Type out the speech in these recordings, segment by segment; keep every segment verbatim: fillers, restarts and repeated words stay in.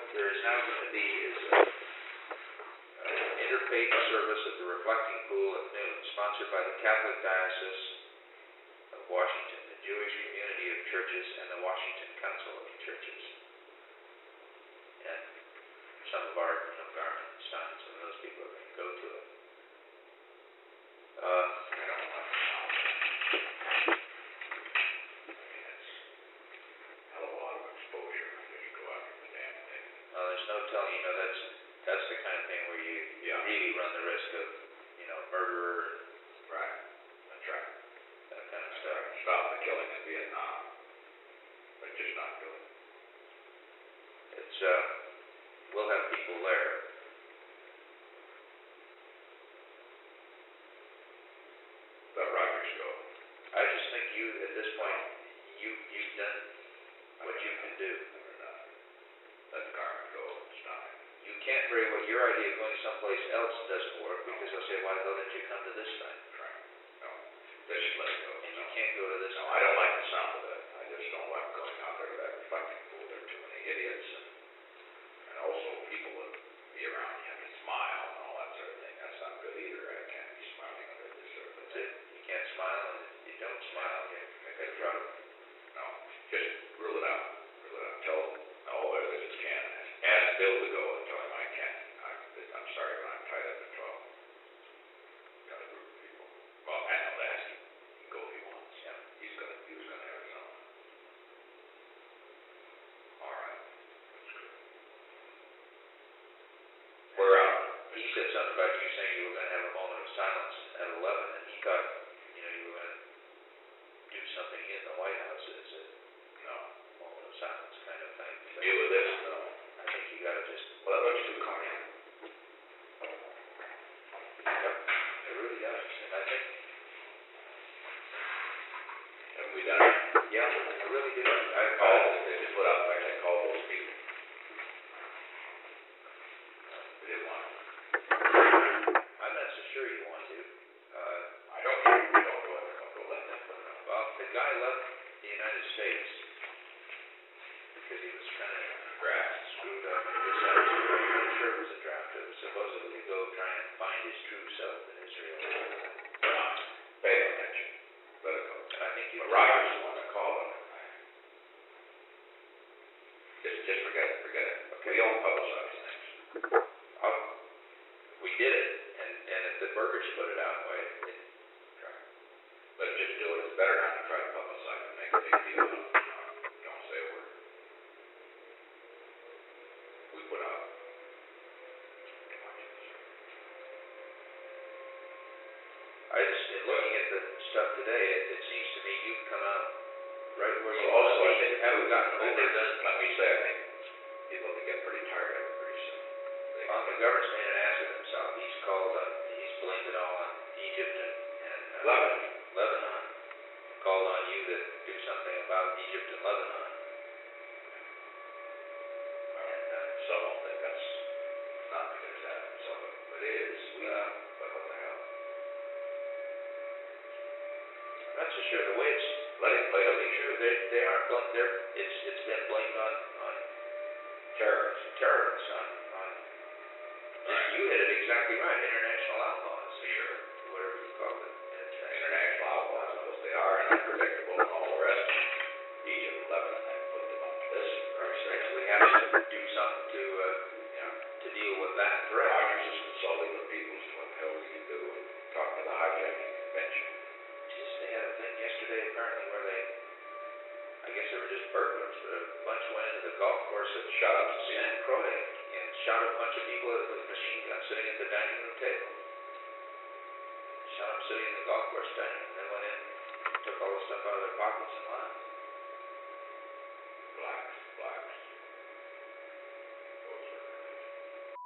there is now going to be is a, an interfaith service at the Reflecting Pool at noon, sponsored by the Catholic Diocese of Washington, the Jewish Community of Churches, and the Washington Council of Churches. And some of our, you know, Garmin and Stein, some of those people are going to go to it. Uh, I don't know. I mean, it's a hell of a lot of exposure if you go after the damn thing. well, there's no telling, you know, that's that's the kind of thing where you, you Yeah. really run the risk of, you know, murder, Right. That's right. that kind of That's stuff. right. Stop the killing in Vietnam. But just not do it. It's, uh, we'll have people there. Let Rogers go. I just think you, at this point, you, you've done what you can do. Never done it. Let Garmin go. It's not. You can't very well, your idea of going someplace else doesn't work because they'll say, why the hell didn't you come to this thing? Right. No. They should let it go. And No. you can't go to this No, thing. I don't like the sound of that. I just don't like going out there to that reflecting pool. There are too many idiots. And, and also people that be around you have to smile and all that sort of thing. That's not good either. I can't be smiling under this sort of That's thing. it. You can't smile, and if you don't smile, you get in trouble. No. Just rule it out. Rule it out. Tell all there that just can. Ask Bill to go and tell him I can't. I, I'm sorry, but I'm tied up at twelve. Got a group of people. Well, I know that. He can go if he wants. Yeah. He's gonna, he was gonna have his own. All right. That's good. We're out. He said something about you saying you were going to have a moment of silence at eleven, and he thought, you know, you were going to do something in the White House as a No. moment of silence kind of thing. But Deal with this, though. I think you got to just, Well, let's do Connie. yep, it really does. And I think, Haven't we done it? yeah, I really do. I, I called, they just put out, like I called those people. They didn't want it. I'm not so sure you want to. Uh, I don't, don't go, don't go let them put it out. well, the guy left the United States because he was kind of Grass. screwed up and dissatisfied. I'm not sure it was a draft. It was supposedly to go try and find his true self in Israel. We're not paying attention. Let it go. And I think you. But Rogers is the one that called him. Just, just forget it, forget it. Okay. We don't publicize things. Um, we did it, and, and if the burgers put it out, why? It, Right. Let's just do it. It's better not to try to publicize and make a big deal out of it. Don't say a word. We put out. I just, in looking at the stuff today, it, it seems to me you've come out right where you So also, want I to be. think You haven't gotten I over think this. this, let me say, I think people will get pretty tired of it pretty soon. They, Well, McGovern's made an ass of himself. He's called on, he's blamed it all on Egypt and, and uh, Lebanon. Lebanon. Called on you to do something about Egypt and Lebanon. And uh, Some will think that's not because that, some of it is. We Uh, but what the hell? I'm not so sure the way it's Let him play tell the me true. They they aren't blamed. They're it's it's been blamed on on terrorists. terrorists on on. Right. You hit it exactly right. International outlaws. Sure. Whatever you call it. And, uh, International outlaws, those they are, and unpredictable and all the rest. Egypt, Lebanon, and put them up to this. and we have to do something to uh, you know to deal with that threat. Rogers is consulting with people as to what the hell we can do and talk to the hijacking convention. Just they had a thing yesterday apparently where they, I guess they were just burglars, but a bunch went into the golf course at Shut up to San Croix and shot a bunch of people with machine guns sitting at the dining room table. Shot them sitting in the golf course dining room. They went in, took all the stuff out of their pockets and left. Blacks, blacks. Those were crazy.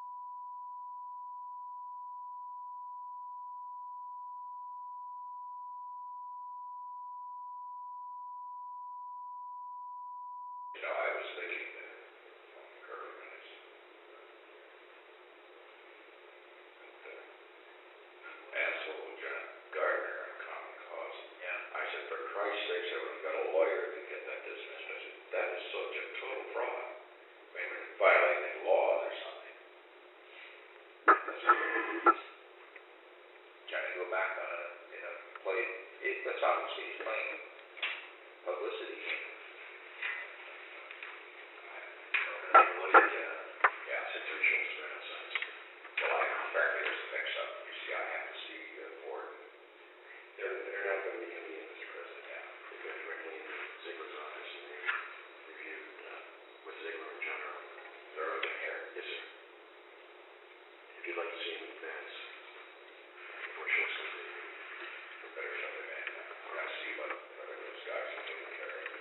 You know, I was thinking that early guys. That asshole John Gardner on Common Cause. Yeah. I said, for Christ's sakes, I would have got a lawyer to get that dismissed. I said, that is such a total fraud. I mean, violating seems plain publicity. I mean, what do you, uh, yeah, six or Schultz Renaissance. Well, I, apparently there's a mix-up. You see, I have to see, uh, Ford. They're, they're not gonna be Indian, Mister President, yeah. They're gonna bring in Ziegler's office and they reviewed, uh, with Ziegler and John Earl. They're looking here. Yes, sir. If you'd like to see him in advance, before Schultz comes in, we better shut him in. We gotta see what, what are those guys are taking care of.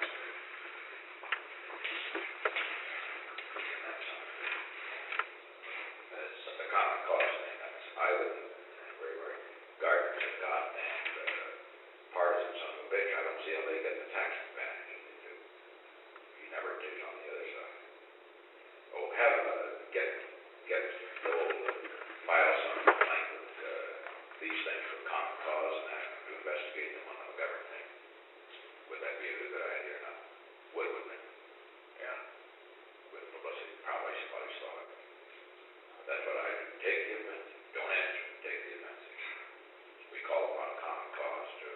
That's the common cause thing. That's Island, where, where Gardner's have got, and, uh, partisan son of a bitch. I don't see how they get the tax advantage they do. You never did on the other side. Oh, have, uh, get, get the old file some complaint with, uh, these things for common cause and ask them to investigate them on the government. Would that be a good idea or not? Would, wouldn't it? Yeah. With publicity, probably somebody saw it. That's what I do. Take the offense. Don't answer. Take the offense. We call upon common cause to.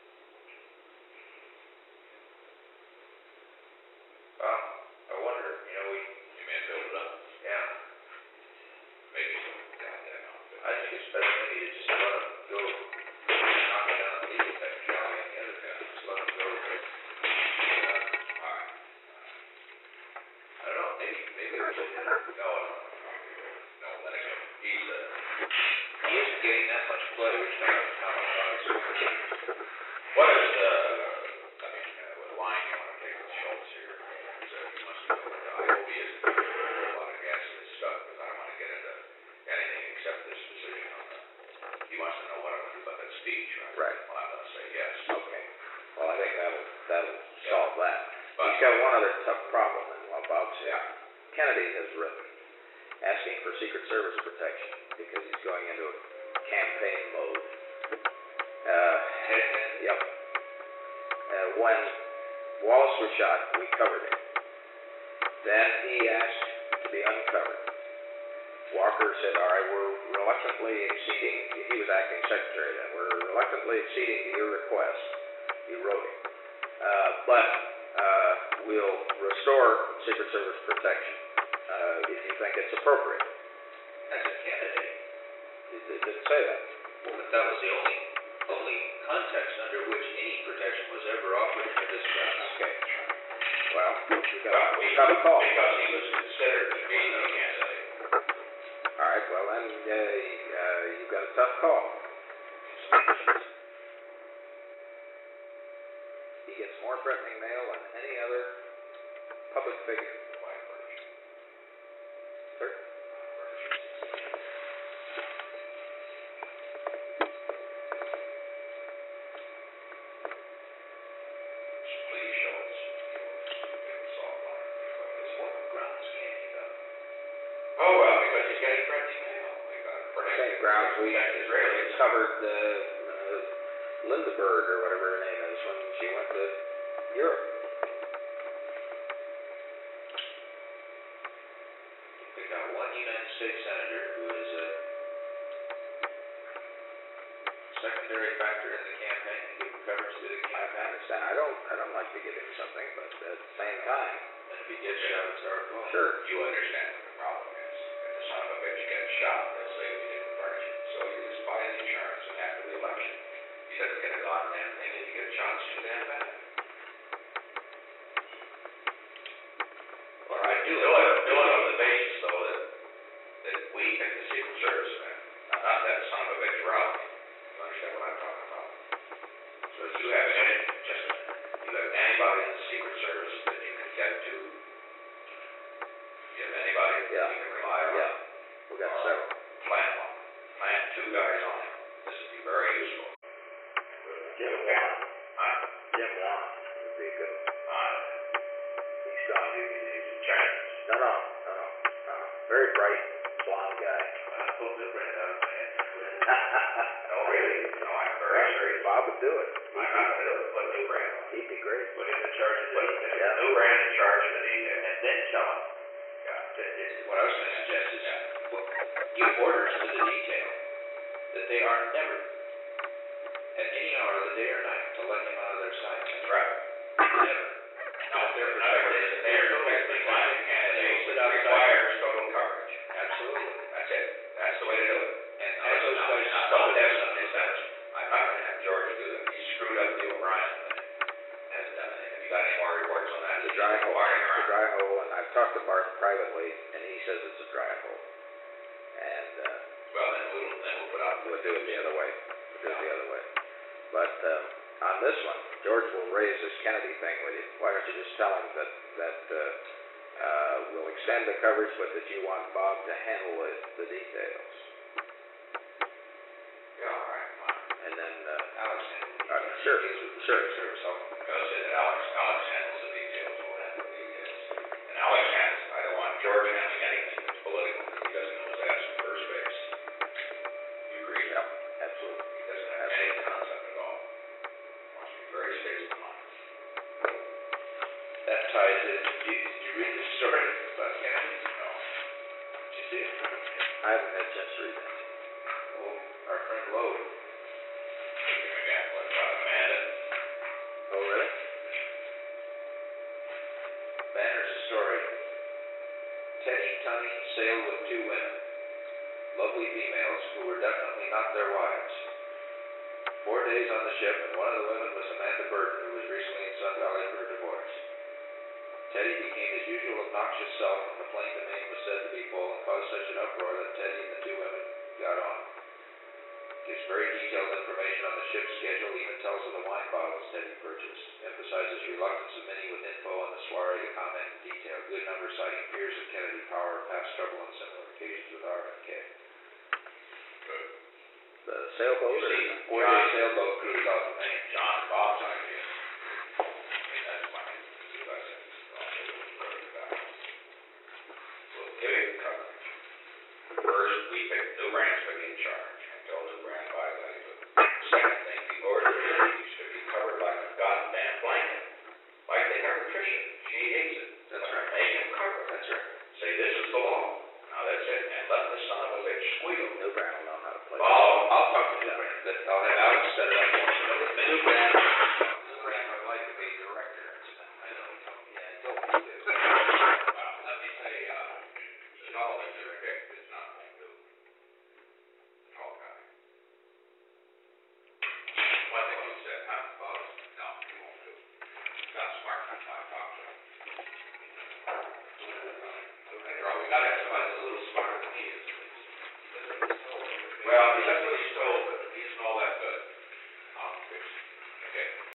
Well, I wonder, you know, we, You may build it up. yeah, Maybe some goddamn outfit. I think it's better maybe to just let them go, knock it down the legal thing, shall we, and the other guy, just let them go. Uh, All right. I don't know, maybe, maybe we should, no, no, No, let it go. He's, uh, he isn't getting that much play, which kind of common cause. what is, uh, I mean, uh, what line you want to take with Schultz here? Is that he must have, I hope he isn't going to throw a lot of gas in this stuff, because I don't want to get into anything except this decision on the, he wants to know what I'm going to do about that speech, right? Right. Well, I'm going to say yes. Okay. Well, I think that'll, that'll solve that. But- He's got one other tough problem, and while Bob's here, Yeah. Kennedy has written asking for Secret Service protection because he's going into a campaign mode. Uh, yep. Uh, when Wallace was shot, we covered it. Then he asked to be uncovered. Walker said, all right, we're reluctantly acceding, he was acting secretary then, we're reluctantly acceding to your request. He wrote it. Uh, but uh, we'll restore Secret Service protection uh, if you think it's appropriate. As a candidate, It, it didn't say that. well, but that was the only, only context under which any protection was ever offered to this guy. Okay. Well, we got, Well, we got a call. Because he was considered to be a candidate. All right, well then, uh, uh, you've got a tough call. He gets more threatening mail than any other public figure. Sir? Please show us. Give us all one. What grounds can he go? Oh, well, because he's getting threatening mail. We got to protect. Same grounds we protect Israelis. covered uh, uh, Lindeberg or whatever her name is when she went to Europe. We got one United States senator who is a secondary factor in the campaign, giving coverage to the I campaign. understand. I don't. I don't like to give him something, but at the same time, And if he gets shot, it's our fault. sure. You understand what the problem is. If the son of a bitch gets shot, they'll say we didn't furnish it. So you just buy his insurance, and after the election, he doesn't get a goddamn thing. If you get shot, it's too damn bad. All right, Do it, do it on the basis, though, that, that we think the Secret Service, man, not not that son of a bitch Ralph. You understand what I'm talking about? So if you have any, just, you have anybody in the Secret Service that you can get to, you have anybody that Yeah. you can rely on. Yeah, we got Uh, several. Plant one, plant two guys on it. This would be very useful. Jim Warren. Jim Warren would be good. Uh, He's strong. he's a giant. No, no, no, no, no. Very bright, blonde guy. I hope that ran out of my hand. No, really, no, I'm very serious. Bob would do it. I'm not gonna do it, put New Brand on. He'd be great. Put him in charge of Put the, Yeah. New Brand in charge of the detail. and then tell him, Yeah. that is, what I was gonna suggest is, well, give orders to the detail that they are never, at any hour of the day or night to let him out of their sight. That's right. Never. No, there, in other words, they are domestic violence candidates that requires total coverage. Absolutely. That's it. That's the way to do it. And Now, as listen, those now, places now, don't have some exception. I'm not gonna have George do that. He screwed up the O'Brien thing. Hasn't done anything. Have you got any more reports on that? The dry hole, Farting the around. dry hole, and I've talked to Martin privately, and he says it's a dry hole. And, uh, Well, then we'll, then we'll put out. we'll do it the other way. We'll do it the other way. But, um, on this one, George will raise this Kennedy thing with you. Why don't you just tell him that, that, uh, uh, we'll extend the coverage, but that you want Bob to handle the, the details. Yeah, all right, fine. And then, uh, Alex, uh, sure, sure. service, I'll Because that Alex, Alex handles the details, we'll handle the details. And Alex has, I don't want George handling anything that's political, because he doesn't know his ass from first base. You agree? Yep, absolutely. He doesn't have any concept at all. Wants to be very statesman. That ties in. Did you, did you read the story about Kennedy? No. Did you see it? I haven't had a chance to read that. Oh, our friend Lowe. Again, what about Amanda? Oh, really? Banner's story. Teddy Tunney sailed with two women, lovely females who were definitely not their wives. Four days on the ship, and one of the women was Amanda Burton, who was recently in Sun Valley for a divorce. Teddy became his usual obnoxious self when the plane to Maine was said to be full and caused such an uproar that Teddy and the two women got on. Gives very detailed information on the ship's schedule, even tells of the wine bottles Teddy purchased. Emphasizes reluctance of many with info on the soiree to comment in detail. Good number citing fears of Kennedy power, past trouble on similar occasions with R F K. Good. The sailboat You or? see, Four-day John, sailboat cruise off of Maine. John and Bob's idea. I mean, that's fine. Do that. I'll do it. We'll give him coverage. First, we pick, New Brunswick in charge. I told New Brunswick I got it. Second thing, the order is to be covered like a goddamn blanket. Like they cover Tricia. She hates it. That's right. Make him cover. That's right. Say, this is the law. Now that's it. And let the son of a bitch squeal. New Brown will know how to play. Oh, I'll talk to New Brand, but I'll have Alex set it up for me. New Brand, New Brand would like to be director. I know, yeah, don't do this. well, let me say, uh, Sullivan, your pick is not going to do. Tall guy. One thing he said, huh, Bob? No, he won't do. He's not smart enough to talk to him. We gotta have somebody that's a little smarter than he is. Well, he doesn't really stole,